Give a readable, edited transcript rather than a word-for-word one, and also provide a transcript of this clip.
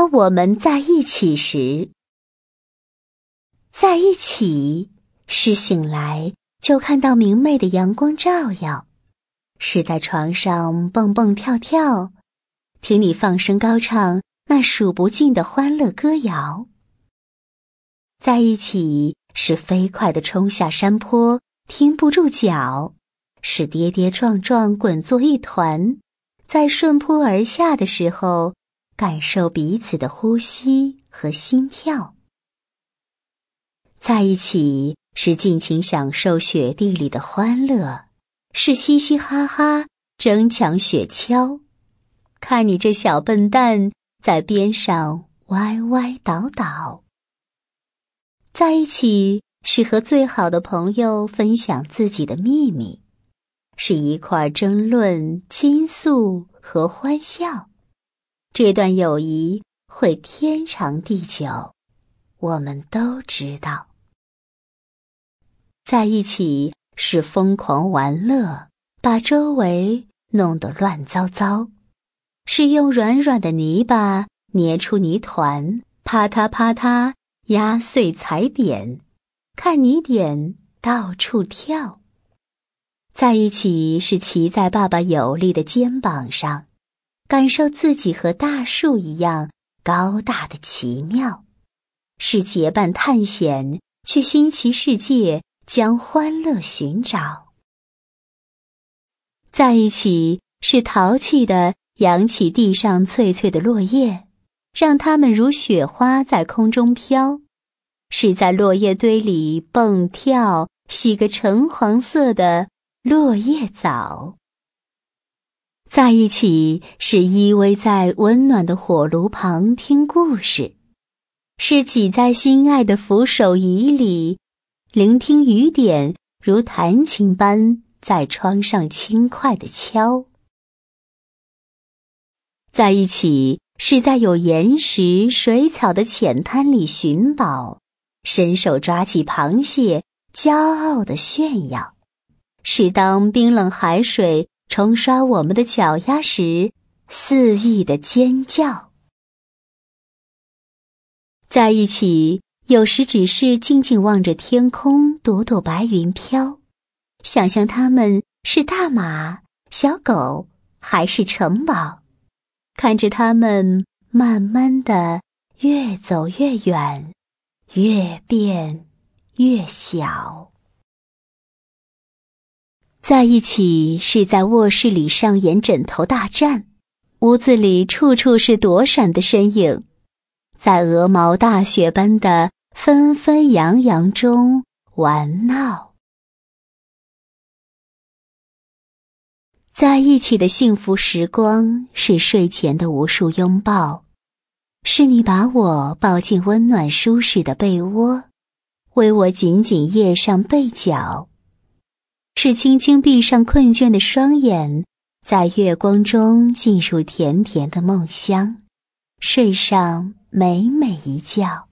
当我们在一起时，在一起是醒来就看到明媚的阳光照耀，是在床上蹦蹦跳跳，听你放声高唱那数不尽的欢乐歌谣。在一起是飞快地冲下山坡，停不住脚，是跌跌撞撞滚作一团，在顺坡而下的时候，感受彼此的呼吸和心跳。在一起是尽情享受雪地里的欢乐，是嘻嘻哈哈争抢雪橇，看你这小笨蛋在边上歪歪倒倒。在一起是和最好的朋友分享自己的秘密，是一块争论、倾诉和欢笑。这段友谊会天长地久，我们都知道。在一起是疯狂玩乐，把周围弄得乱糟糟，是用软软的泥巴捏出泥团，啪嗒啪嗒压碎踩扁，看泥点到处跳。在一起是骑在爸爸有力的肩膀上，感受自己和大树一样高大的奇妙，是结伴探险，去新奇世界将欢乐寻找。在一起是淘气地扬起地上脆脆的落叶，让它们如雪花在空中飘，是在落叶堆里蹦跳，洗个橙黄色的落叶澡。在一起是依偎在温暖的火炉旁听故事，是挤在心爱的扶手椅里，聆听雨点如弹琴般在窗上轻快地敲。在一起是在有岩石、水草的浅滩里寻宝，伸手抓起螃蟹，骄傲地炫耀，是当冰冷海水冲刷我们的脚丫时，肆意的尖叫。在一起，有时只是静静望着天空，朵朵白云飘，想象它们是大马、小狗还是城堡，看着它们慢慢的越走越远，越变越小。在一起是在卧室里上演枕头大战，屋子里处处是躲闪的身影，在鹅毛大雪般的纷纷扬扬中玩闹。在一起的幸福时光是睡前的无数拥抱，是你把我抱进温暖舒适的被窝，为我紧紧掖上被角，是轻轻闭上困倦的双眼，在月光中进入甜甜的梦乡，睡上美美一觉。